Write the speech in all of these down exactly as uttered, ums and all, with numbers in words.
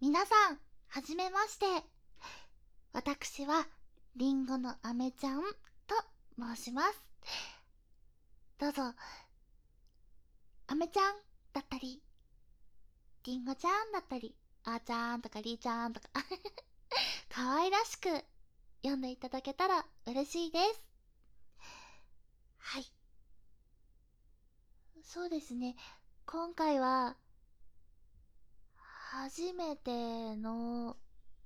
皆さん、はじめまして。私は、りんごのあめちゃんと申します。どうぞ、あめちゃんだったり、りんごちゃんだったり、あーちゃんとかりーちゃんとか、可愛らしく読んでいただけたら嬉しいです。はい。そうですね。今回は、初めての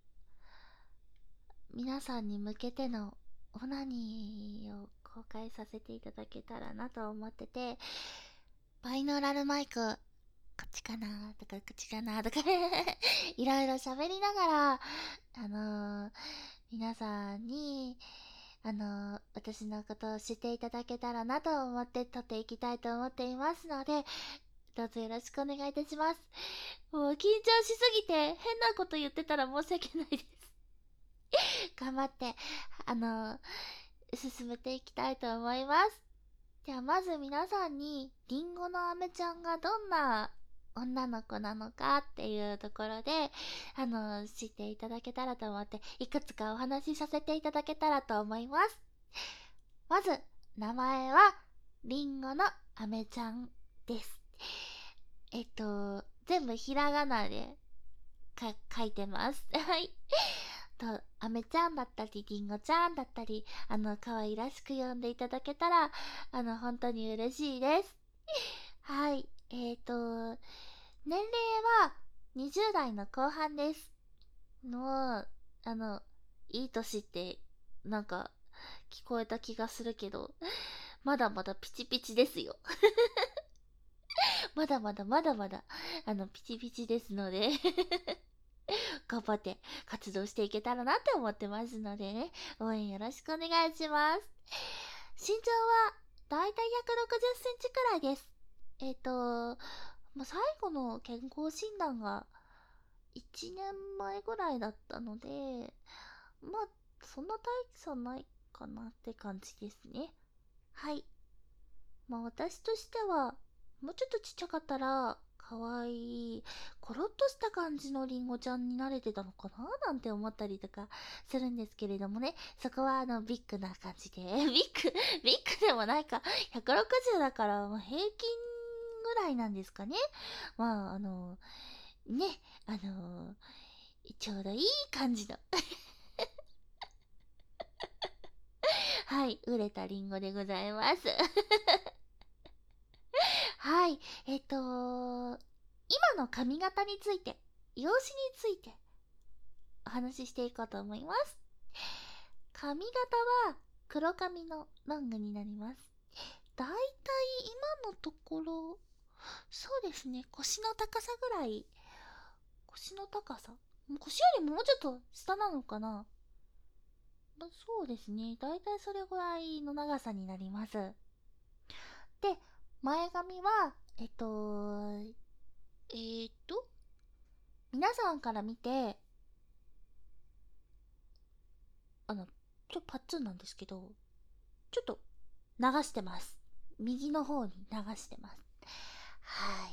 皆さんに向けてのオナニーを公開させていただけたらなと思ってて、バイノーラルマイク、こっちかなとか、こっちかなとかいろいろ喋りながら、あのー、皆さんに、あのー、私のことを知っていただけたらなと思って撮っていきたいと思っていますので、どうぞよろしくお願いいたします。もう緊張しすぎて変なこと言ってたら申し訳ないです。頑張って、あのー、進めていきたいと思います。ではまず皆さんに、りんごのあめちゃんがどんな女の子なのかっていうところで、あの、知っていただけたらと思って、いくつかお話しさせていただけたらと思います。まず、名前は、りんごのあめちゃんです。えっと、全部ひらがなでか書いてます。はい。と、あめちゃんだったり、りんごちゃんだったり、あの、可愛らしく呼んでいただけたら、あの、本当に嬉しいです。はい。えーと、年齢はにじゅう代の後半です。の、あの、いい年って、なんか、聞こえた気がするけど、まだまだピチピチですよ。まだまだまだまだ、あの、ピチピチですので頑張って活動していけたらなって思ってますのでね、応援よろしくお願いします。身長はだいたいひゃくろくじゅっセンチくらいです。えっ、ー、と、まあ、最後の健康診断がいちねんまえぐらいだったので、まあ、そんな大差ないかなって感じですね。はい。まあ私としては、もうちょっとちっちゃかったら、かわいい、コロッとした感じのリンゴちゃんになれてたのかななんて思ったりとかするんですけれどもね。そこはあの、ビッグな感じで。ビッグ、ビッグでもないか。ひゃくろくじゅうだから、まあ平均ぐらいなんですかね。まあ、あの、ね、あの、ちょうどいい感じのはい、売れたリンゴでございます。はい。えっと、今の髪型について、容姿についてお話ししていこうと思います。髪型は黒髪のロングになります。だいたい今のところ、そうですね、腰の高さぐらい、腰の高さ腰よりももうちょっと下なのかな。まそうですね、だいたいそれぐらいの長さになります。で、前髪は、えっと、えー、っと、皆さんから見て、あの、ちょっとパッツンなんですけど、ちょっと流してます。右の方に流してます。はい。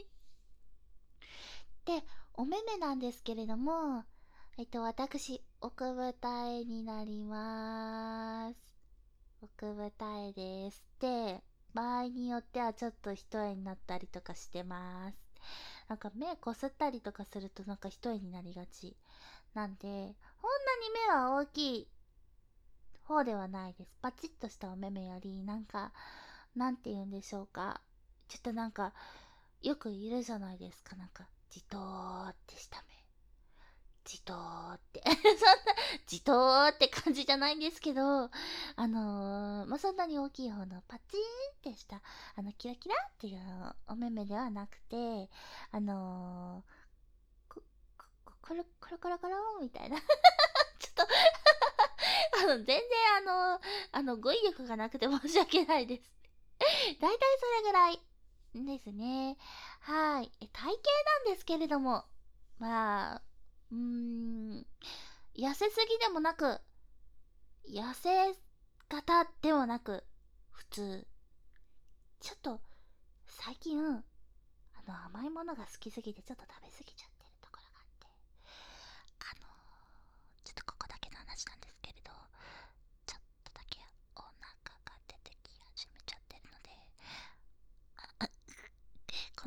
で、お目目なんですけれども、えっと、私、奥二重になります。奥二重です。で、場合によってはちょっと一重になったりとかしてます。なんか目こすったりとかするとなんか一重になりがち。なんで、こんなに目は大きい方ではないです。パチッとしたお目目より、なんか、なんて言うんでしょうか。ちょっとなんか、よくいるじゃないですか。なんか、じとーってした目。じとーって。そんな、じとーって感じじゃないんですけど、あのー、まあ、そんなに大きい方のパチーンってした、あの、キラキラっていうお目目ではなくて、あのー、く、く、くる、くるくるくるみたいな。ちょっとあの、全然あの、あの、語彙力がなくて申し訳ないです。だいたいそれぐらいですね。はい。え体型なんですけれども、まあ、うーん、痩せすぎでもなく、痩せ型でもなく、普通。ちょっと、最近、あの、甘いものが好きすぎてちょっと食べ過ぎちゃってるところがあって。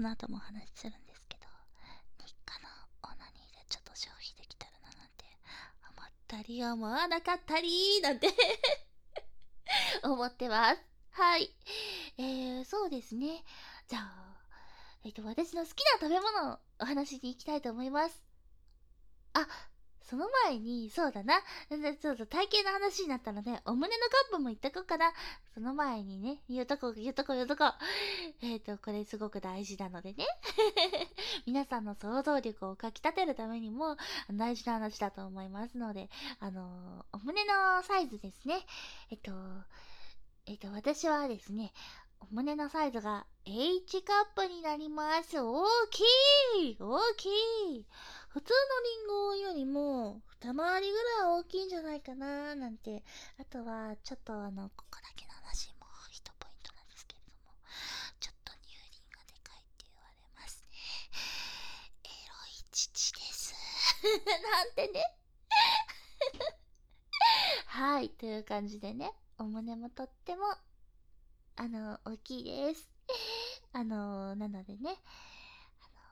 この後もお話しするんですけど、日課のオナニーでちょっと消費できたらななんて思ったり思わなかったりなんて思ってます。はい。えー、そうですね。じゃあ、えっと、私の好きな食べ物をお話しに行きたいと思います。あ、その前に、そうだな。でそうそう、体型の話になったので、お胸のカップも言っとこうかな。その前にね、言うとこ、言うとこ、言うとこ。えっと、これすごく大事なのでね。皆さんの想像力をかき立てるためにも、大事な話だと思いますので、あのーお胸のサイズですね。えっと、えっと、私はですね、お胸のサイズが H カップになります。大きい大きい普通のリンゴよりも二回りぐらい大きいんじゃないかななんて。あとは、ちょっとあの、ここだけの話も一ポイントなんですけれども、ちょっと乳輪がでかいって言われますね。エロい父です。なんてね。はい、という感じでね、お胸もとってもあの、大きいです。あの、なのでね、あの、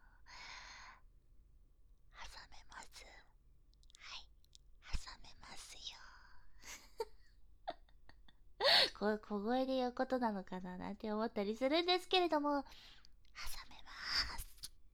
挟めます。はい、挟めますよ。こう、小声で言うことなのかななんて思ったりするんですけれども、挟めます。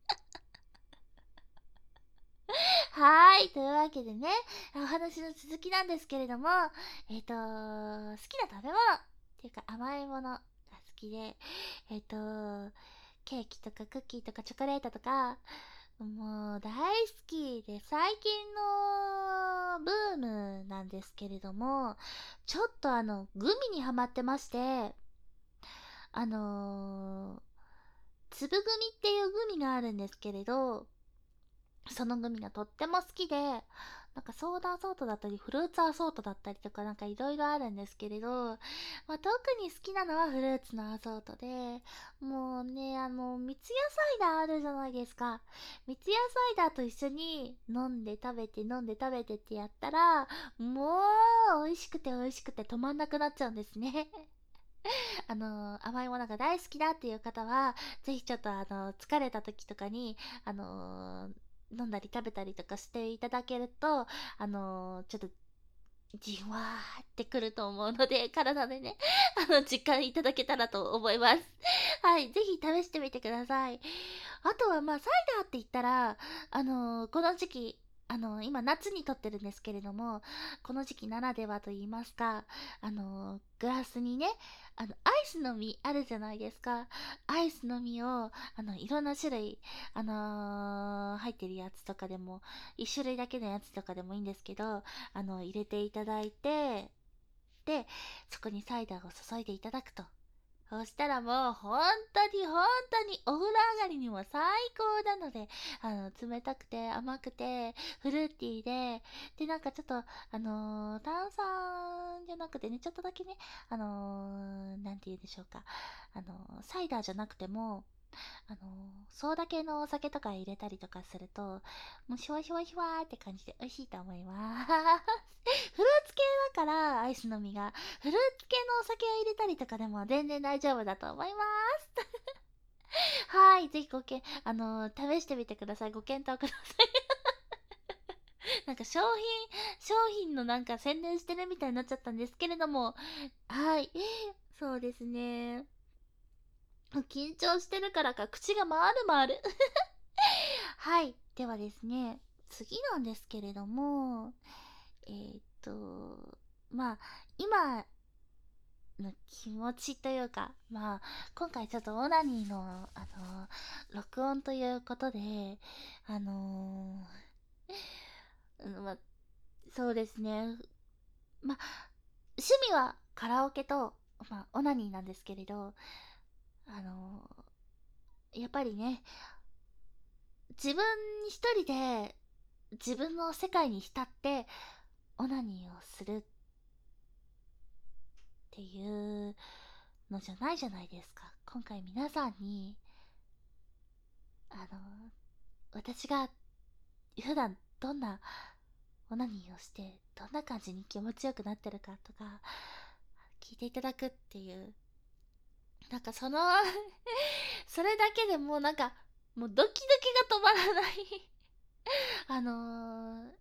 はーい、というわけでね、お話の続きなんですけれども、えっ、と、好きな食べ物っていうか甘いものが好きで、えっ、と、ケーキとかクッキーとかチョコレートとか、もう大好きで、最近のブームなんですけれども、ちょっとあの、グミにハマってまして、あのー、粒グミっていうグミがあるんですけれど、そのグミがとっても好きで、なんかソーダアソートだったり、フルーツアソートだったりとかなんかいろいろあるんですけれど、まあ、特に好きなのはフルーツのアソートで、もうね、あの、三ツ矢サイダーあるじゃないですか。三ツ矢サイダーと一緒に飲んで食べて飲んで食べてってやったら、もう美味しくて美味しくて止まんなくなっちゃうんですね。あの甘いものが大好きだっていう方は、ぜひちょっとあの、疲れた時とかに、あの飲んだり食べたりとかしていただけると、あのちょっと、じわーってくると思うので、体でね、あの、実感いただけたらと思います。はい、ぜひ試してみてください。あとは、まあ、サイダーって言ったら、あのーこの時期、あのー今夏に撮ってるんですけれども、この時期ならではと言いますか、あのーグラスにね、あの、アイスの実あるじゃないですか。アイスの実を、あの、いろんな種類、あのー入ってるやつとかでも、一種類だけのやつとかでもいいんですけど、あの、入れていただいて、で、そこにサイダーを注いでいただくと。そしたらもう本当に本当にお風呂上がりにも最高なので、あの、冷たくて甘くてフルーティーで、で、なんかちょっと、あのー炭酸じゃなくてね、ちょっとだけね、あのーなんて言うんでしょうか、あのーサイダーじゃなくても、あのーソーダ系のお酒とか入れたりとかすると、もうシュワシュワシュワーって感じで美味しいと思います。フルーツ系だから、アイスの実が。フルーツ系のお酒を入れたりとかでも全然大丈夫だと思います。はい、ぜひごけん、あのー試してみてください。ご検討ください。なんか商品、商品のなんか宣伝してるみたいになっちゃったんですけれども、はい、そうですね。緊張してるからか口が回る回る。はい。ではですね、次なんですけれども、えーっと、まあ、今の気持ちというか、まあ、今回ちょっとオナニーの、あの録音ということで、あのーうんまあ、そうですね、まあ、趣味はカラオケと、まあ、オナニーなんですけれど、あのーやっぱりね、自分一人で自分の世界に浸ってオナニーをするっていうのじゃないじゃないですか。今回皆さんに、あの、私が普段どんなオナニーをして、どんな感じに気持ちよくなってるかとか、聞いていただくっていうなんかそのそれだけでもうなんか、もうドキドキが止まらないあのー、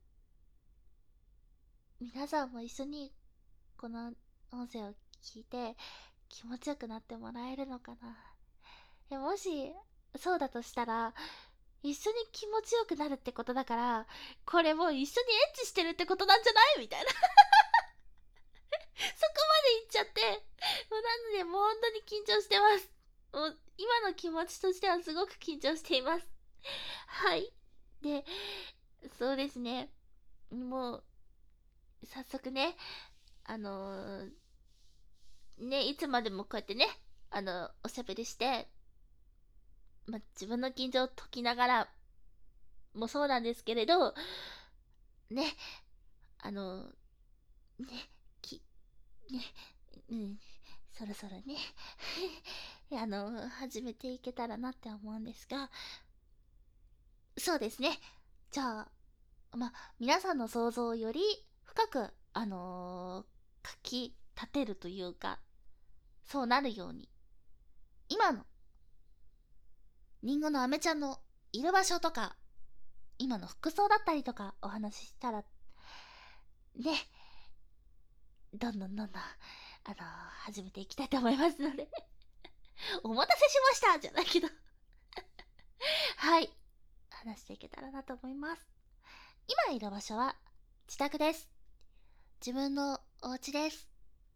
皆さんも一緒にこの音声を聞いて気持ちよくなってもらえるのかな。えもしそうだとしたら、一緒に気持ちよくなるってことだから、これもう一緒にエッチしてるってことなんじゃないみたいなそこまで言っちゃって、もうなのでもう本当に緊張してます。もう今の気持ちとしてはすごく緊張しています。はい。で、そうですね。もう、早速ね、あのー、ね、いつまでもこうやってね、あの、おしゃべりして、ま、自分の緊張を解きながらもそうなんですけれど、ね、あの、ね、き、ね、うん、そろそろねあの、始めていけたらなって思うんですが、そうですね。じゃあ、ま、皆さんの想像をより深く、あのー、かき立てるというか、そうなるように、今の、りんごのあめちゃんのいる場所とか、今の服装だったりとかお話ししたら、ね、どんどんどんどん、あのー、始めていきたいと思いますのでお待たせしましたじゃないけどはい。話していけたらなと思います。今いる場所は自宅です。自分のお家です。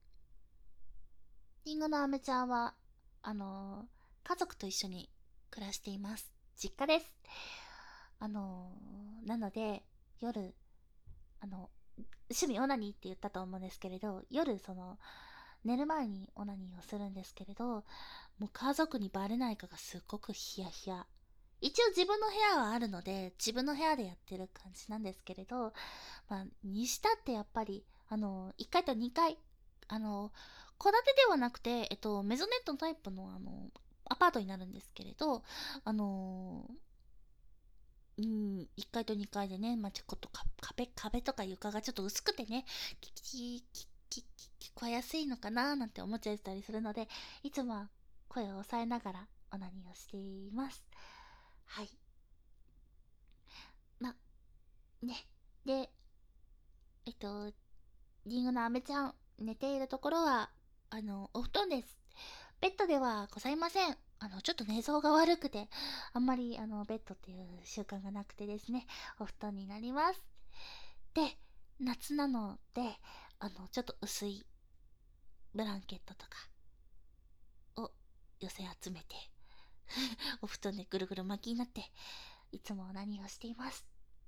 りんごのあめちゃんは、あのー、家族と一緒に暮らしています。実家です。あのー、なので、夜、あの、趣味オナニーって言ったと思うんですけれど、夜、その、寝る前にオナニーをするんですけれど、もう家族にバレないかがすっごくヒヤヒヤ。一応自分の部屋はあるので、自分の部屋でやってる感じなんですけれど、まあ、にしたってやっぱり、あの、いっかいとにかい、あの、戸建てではなくて、えっと、メゾネットタイプの、あの、アパートになるんですけれど、あのうん、いっかいとにかいでね、まあ、ちょっと壁、壁とか床がちょっと薄くてね、聞き、聞き、聞こえやすいのかななんて思っちゃったりするので、いつもは声を抑えながらオナニーをしています。はい。ま、ね。で、えっと、リンゴのアメちゃん、寝ているところは、あの、お布団です。ベッドではございません。あの、ちょっと寝相が悪くて、あんまり、あの、ベッドっていう習慣がなくてですね、お布団になります。で、夏なので、あの、ちょっと薄いブランケットとかを寄せ集めてお布団でぐるぐる巻きになって、いつも何をしています。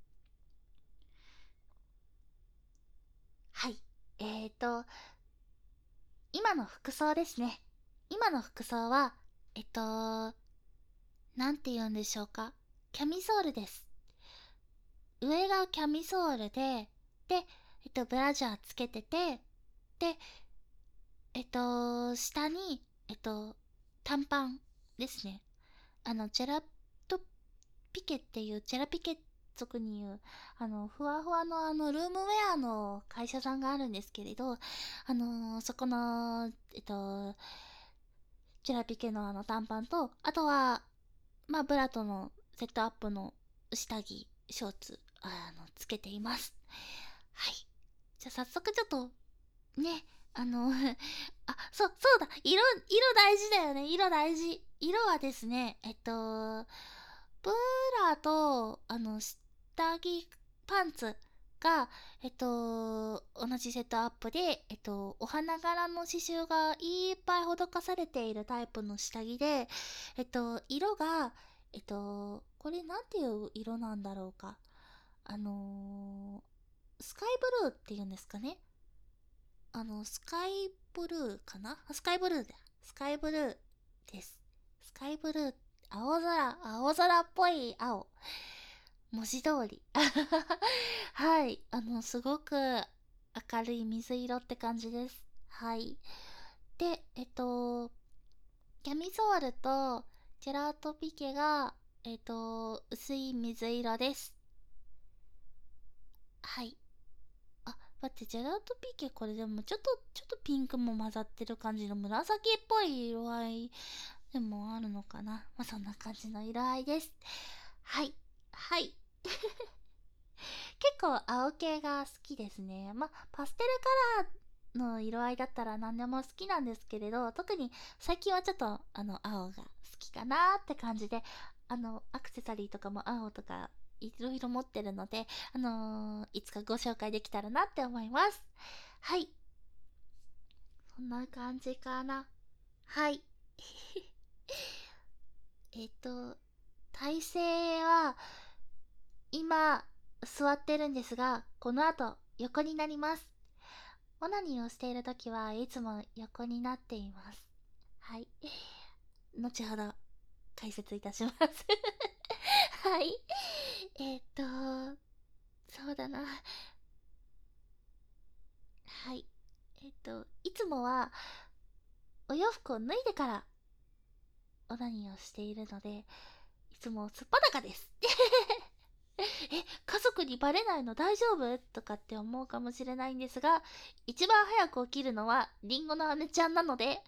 はい。えーと、今の服装ですね。今の服装は、えっと、なんて言うんでしょうか。キャミソールです。上がキャミソールで、で、えっと、ブラジャーつけてて、で、えっと、下に、えっと、短パンですね。あの、ジェラトピケっていう、ジェラピケ族に言う、あの、ふわふわのあの、ルームウェアの会社さんがあるんですけれど、あのーそこの、えっと、ジェラピケのあの短パンと、あとは、まあ、ブラトのセットアップの下着、ショーツ、あの、つけています。はい。じゃあ早速ちょっと、ね、あのあ、そう、そうだ、色、色大事だよね、色大事。色はですね、えっと、ブラと、あの、下着、パンツが、えっと、同じセットアップで、えっと、お花柄の刺繍がいっぱい施されているタイプの下着で、えっと、色が、えっと、これなんていう色なんだろうか。あのー、スカイブルーっていうんですかね。あの、スカイブルーかなスカイブルーだ。スカイブルーです。スカイブルー、青空、青空っぽい青。文字通り。はい。あの、すごく明るい水色って感じです。はい。で、えっと、キャミソールとジェラートピケが、えっと、薄い水色です。はい。あ、 待って、ジェラートピケ、これでもちょっと、ちょっとピンクも混ざってる感じの紫っぽい色合いでもあるのかな。まあ、そんな感じの色合いです。はい。はい。結構青系が好きですね。まあ、パステルカラーの色合いだったら何でも好きなんですけれど、特に最近はちょっとあの青が好きかなって感じで、あのアクセサリーとかも青とかいろいろ持ってるので、あのー、いつかご紹介できたらなって思います。はい。そんな感じかな。はい。えっと、体勢は今座ってるんですが、この後横になります。オナニーをしているときはいつも横になっています。はい。後ほど解説いたしますはい。えっと、そうだな。はい。えっと、いつもはお洋服を脱いでからオナニーをしているので、いつもすっぱだかですえ、家族にバレないの大丈夫とかって思うかもしれないんですが、一番早く起きるのはリンゴの姉ちゃんなので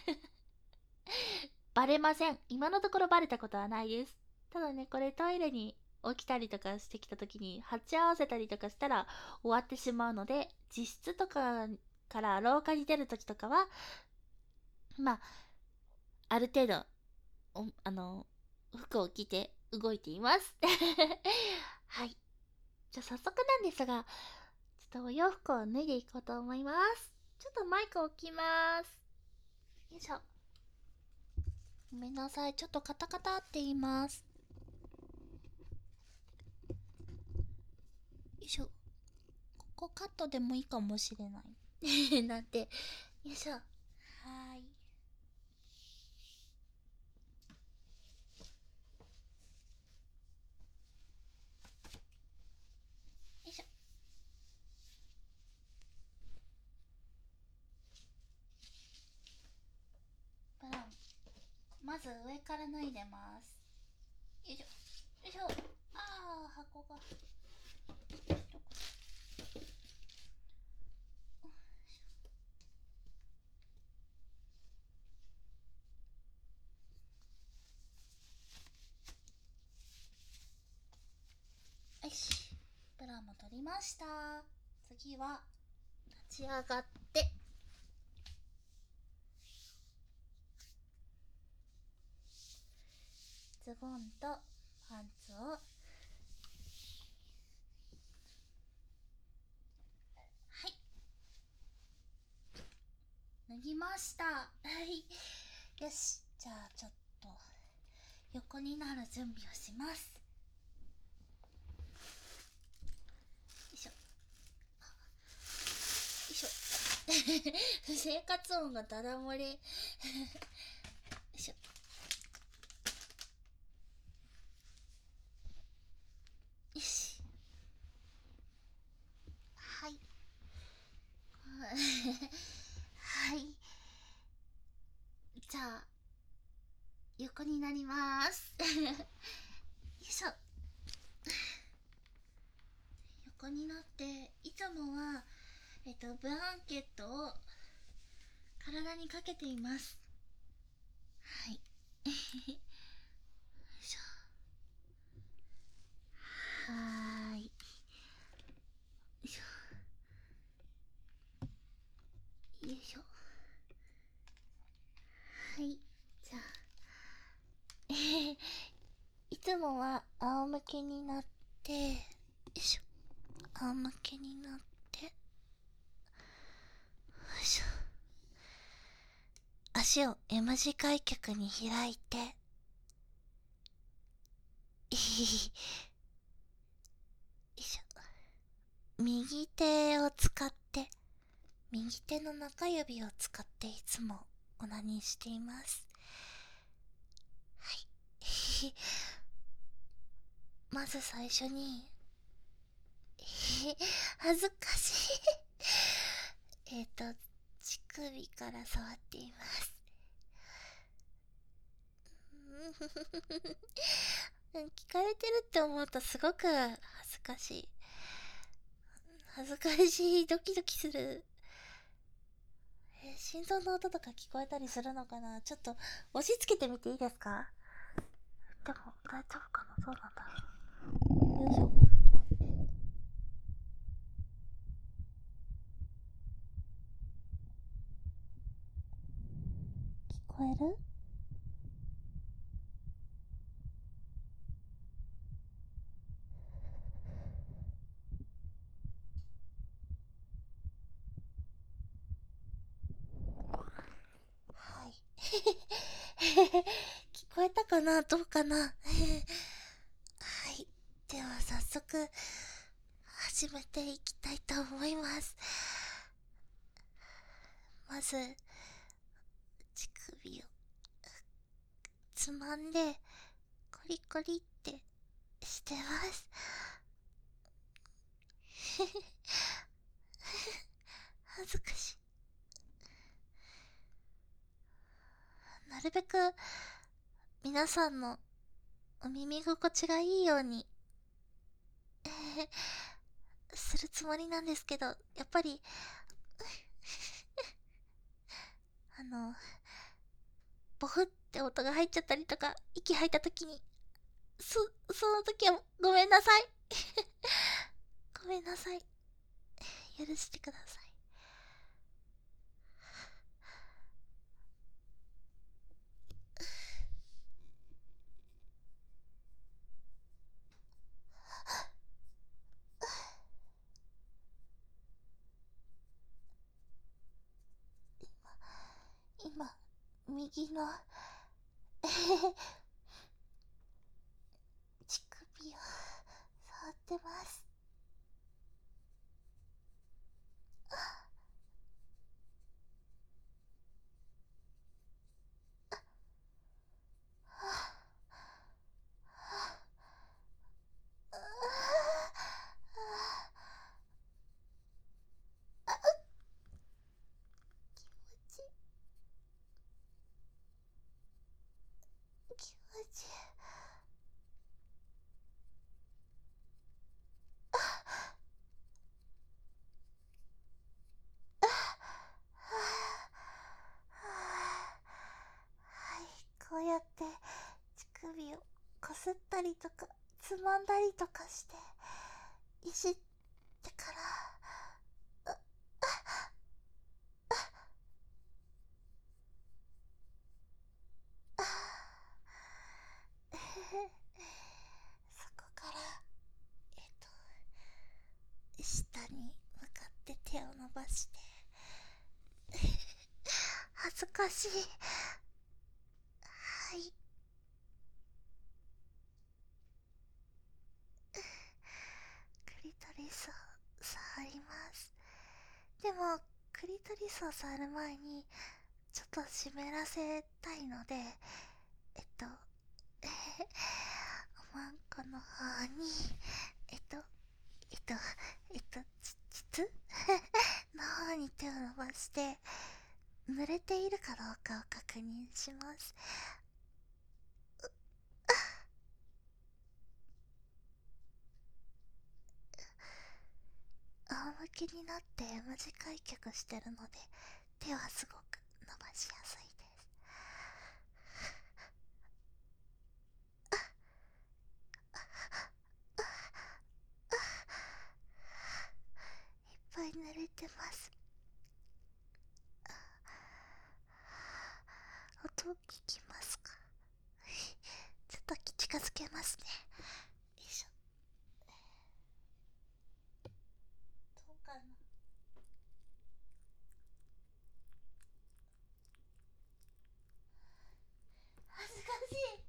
バレません。今のところバレたことはないです。ただね、これトイレに起きたりとかしてきた時に鉢合わせたりとかしたら終わってしまうので、自室とかから廊下に出る時とかは、まあ、ある程度、あの、服を着て動いていますはい。じゃあ早速なんですが、ちょっとお洋服を脱いでいこうと思います。ちょっとマイク置きます。よいしょ。ごめんなさい。ちょっとカタカタって言います。よいしょ。ここカットでもいいかもしれないなんて。よいしょ。はーい。よいしょ。ブラウン。まず上から脱いでます。よいしょ。よいしょ。あー、箱が。よし。ブラウンも取りました。次は、立ち上がって、ズボンとパンツを、はい。脱ぎました。はい。よし。じゃあ、ちょっと、横になる準備をします。よいしょ。よいしょ。生活音がダダ漏れ。よいしょ。よし。はい。はい。じゃあ、横になります。よいしょ。横になって、いつもは、えっと、ブランケットを体にかけています。はい。よいしょ。はーい。よいしょ。よいしょ。はい。じゃあ、えー、いつもは仰向けになって、よいしょ。仰向けになって、よいしょ。足を M 字開脚に開いて、いい。よいしょ。右手を使って、右手の中指を使っていつもオナニーしています。はい。まず最初に、恥ずかしいえっと、乳首から触っています。聞かれてるって思うとすごく恥ずかしい。 恥ずかしい。ドキドキする。えー心臓の音とか聞こえたりするのかな。ちょっと押し付けてみていいですか？でも大丈夫かな。どうなんだろう。よいしょ。聞こえる？はい。聞こえたかな。どうかな。はい。では早速始めていきたいと思います。まず乳首をつまんでコリコリってしてます。恥ずかしい。なるべく皆さんのお耳心地がいいように、えー、するつもりなんですけど、やっぱりあのボフって音が入っちゃったりとか、息吐いた時に、そその時はごめんなさい。ごめんなさい。許してください。今右の乳首を触ってます。気持ちいい。はい、こうやって乳首をこすったりとかつまんだりとかしていじってから、そこからえっと下に向かって手を伸ばして恥ずかしい。はい。クリトリスを触ります。でもクリトリスを触る前にちょっと湿らせたいので、えっとえおまんこの方にえっとえっとえっとち膣の方に手を伸ばして濡れているかどうかを確認します。仰向けになって M 字開脚してるので手はすごく伸ばしやすいです。いっぱい濡れてます。音聞きますか？ちょっと近づけますね。よいしょ。どうかな。恥ずかしい。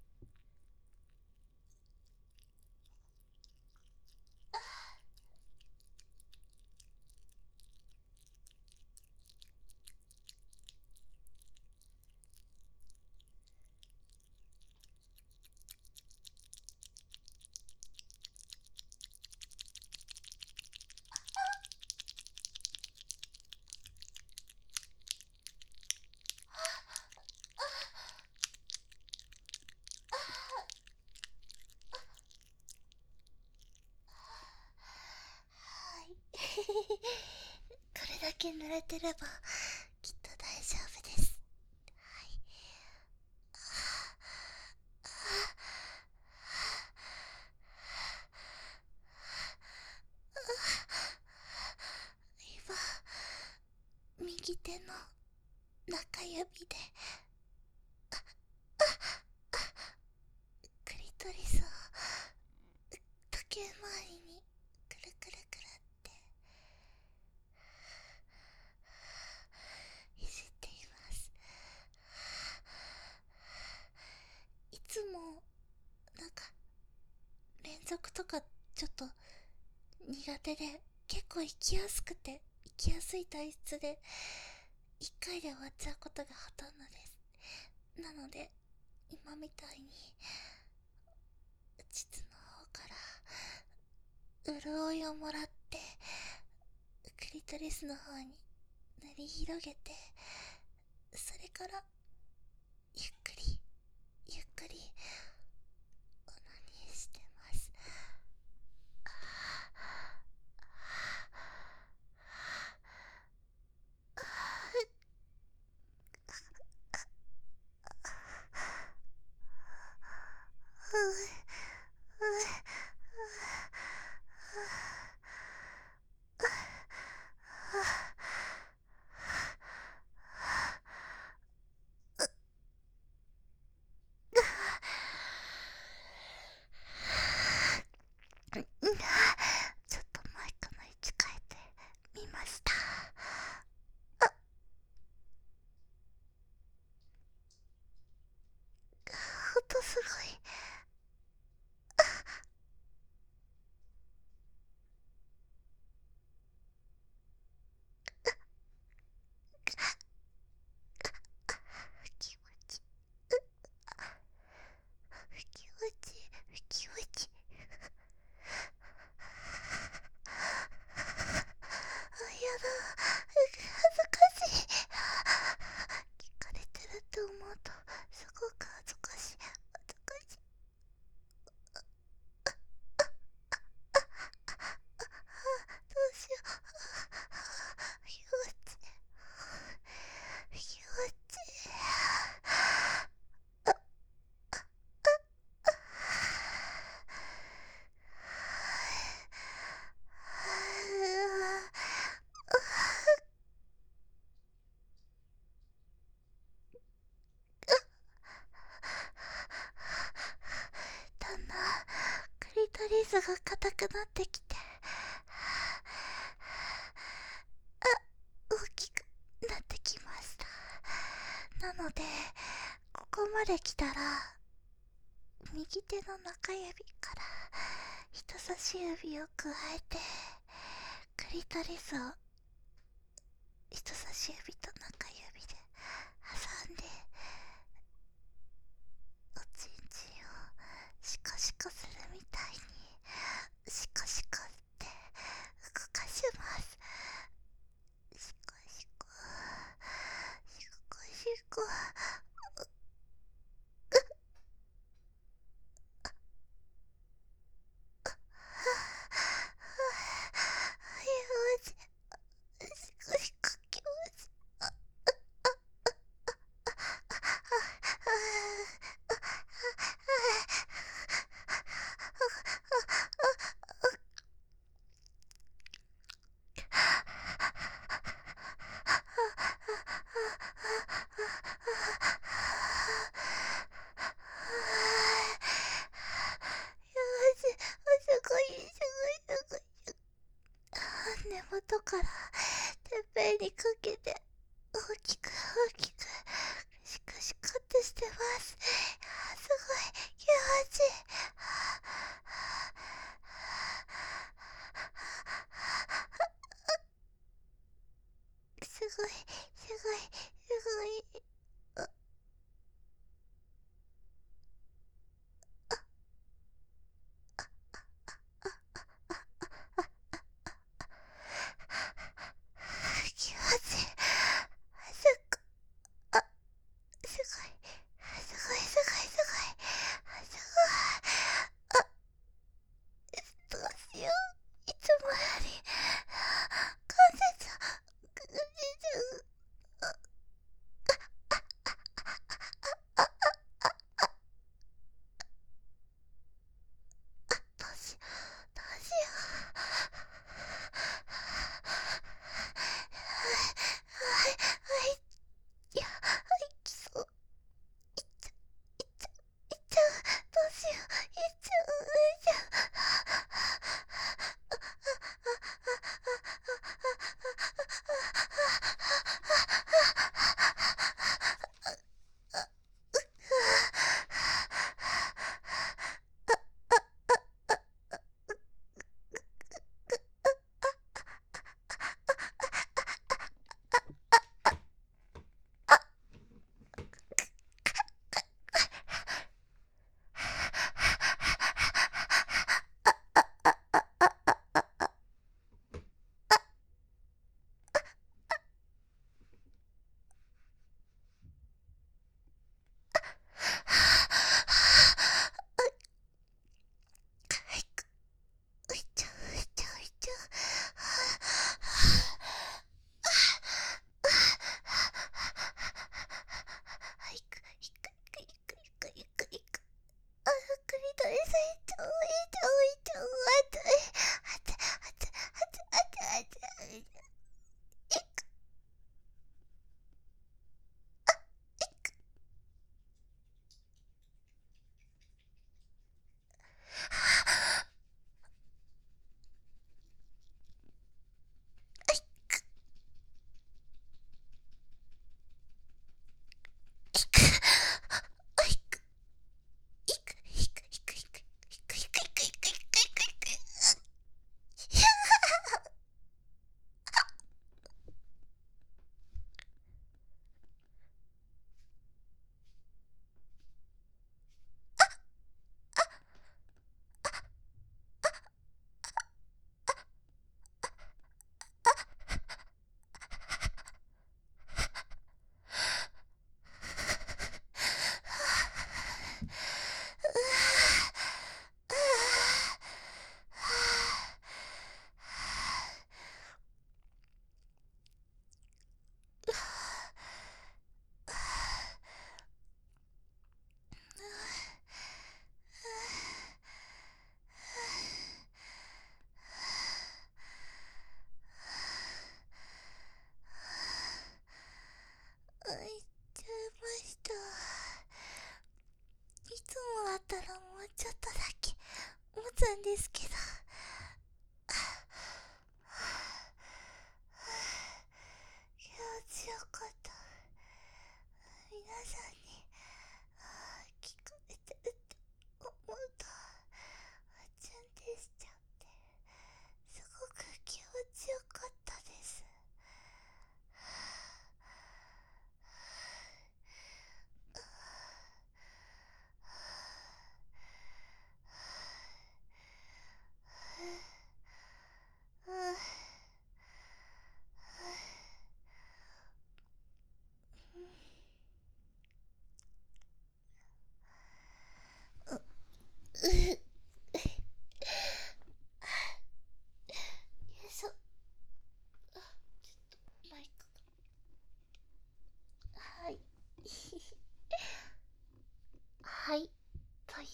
け濡れてればきっと大丈夫です。はい。今右手の中指でクリトリスを時計回りにくるくるくるっていじっています。いつもなんか連続とかちょっと苦手で、結構行きやすくて行きやすい体質でいっかいで終わっちゃうことがほとんどです。なので今みたいに膣の方から潤いをもらってクリトリスの方に塗り広げて、それからゆっくりゆっくりオナニーしてます。ちょっとマイクの位置変えてみました。音すごい。気持ち気持ち気持ちあ、やだ、恥ずかしい。聞かれてるって思うとすごく恥ずかしい。恥ずかしい。どうしよう。気持ち気持ちだんだんクリトリスが硬くなってきて、あ、大きくなってきました。なのでここまで来たら右手の中指から人差し指を加えてクリトリスを人差し指と中指で挟んでおちんちんをシコシコするみたいにシコシコって動かします。シコシコシコシコ。根元からてっぺんにかけて大きく大きくシクシクってしてます。すごい気持ちいい。すごいすごいすごい。気持ちいい。すっごあすごいすごいすごいすごいすごい。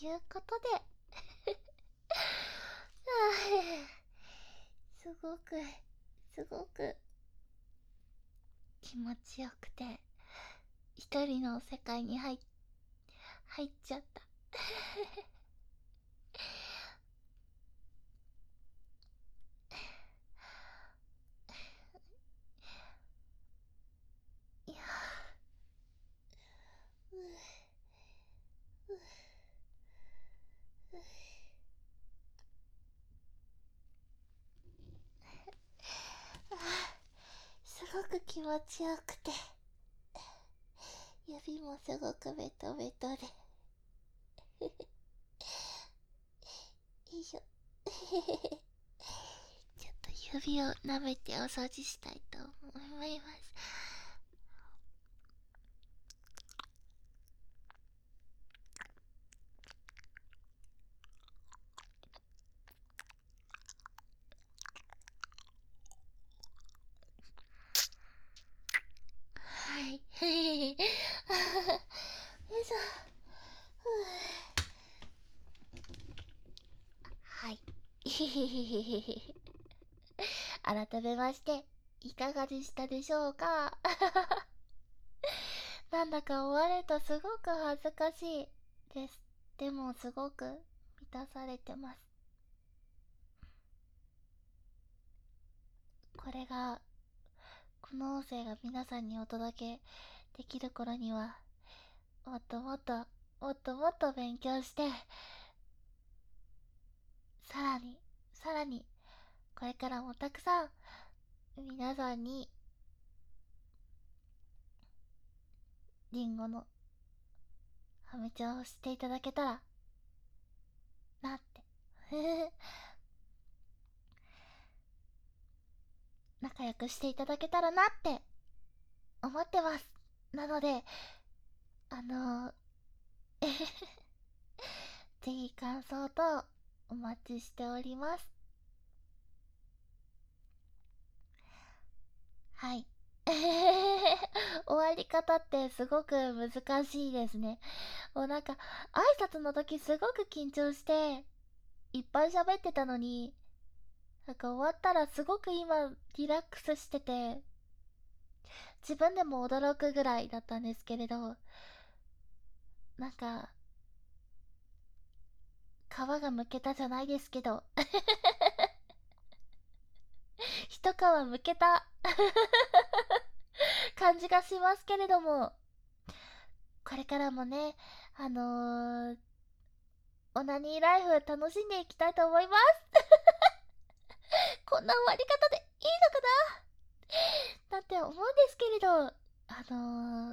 いうことですごくすごく気持ちよくて一人の世界に入っ入っちゃったいやうううあすごく気持ちよくて指もすごくベトベトでよいしょちょっと指を舐めてお掃除したいと思います。はいよいしょはい改めましていかがでしたでしょうかなんだか終わるとすごく恥ずかしいです。でもすごく満たされてます。これがこの音声が皆さんにお届けできる頃にはもっともっともっともっと勉強してさらにさらにこれからもたくさん皆さんにリンゴのハメちゃんをしていただけたらなって仲良くしていただけたらなって思ってます。なのであのー、ぜひ感想とお待ちしております。はい終わり方ってすごく難しいですね。もうなんか挨拶の時すごく緊張していっぱい喋ってたのに、なんか終わったらすごく今リラックスしてて自分でも驚くぐらいだったんですけれど、なんか皮がむけたじゃないですけど一皮むけた感じがしますけれども、これからもねあのー、オナニーライフ楽しんでいきたいと思いますこんな終わり方でいいのかななんて思うんですけれど、あのー、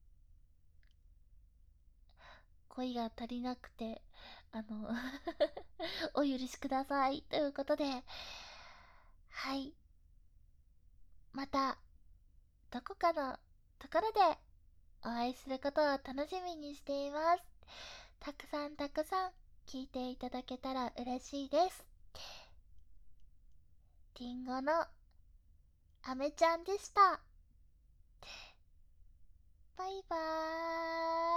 恋が足りなくてあのお許しくださいということで、はい、またどこかのところでお会いすることを楽しみにしています。たくさんたくさん聞いていただけたら嬉しいです。りんごのあめちゃんでした。バイバーイ。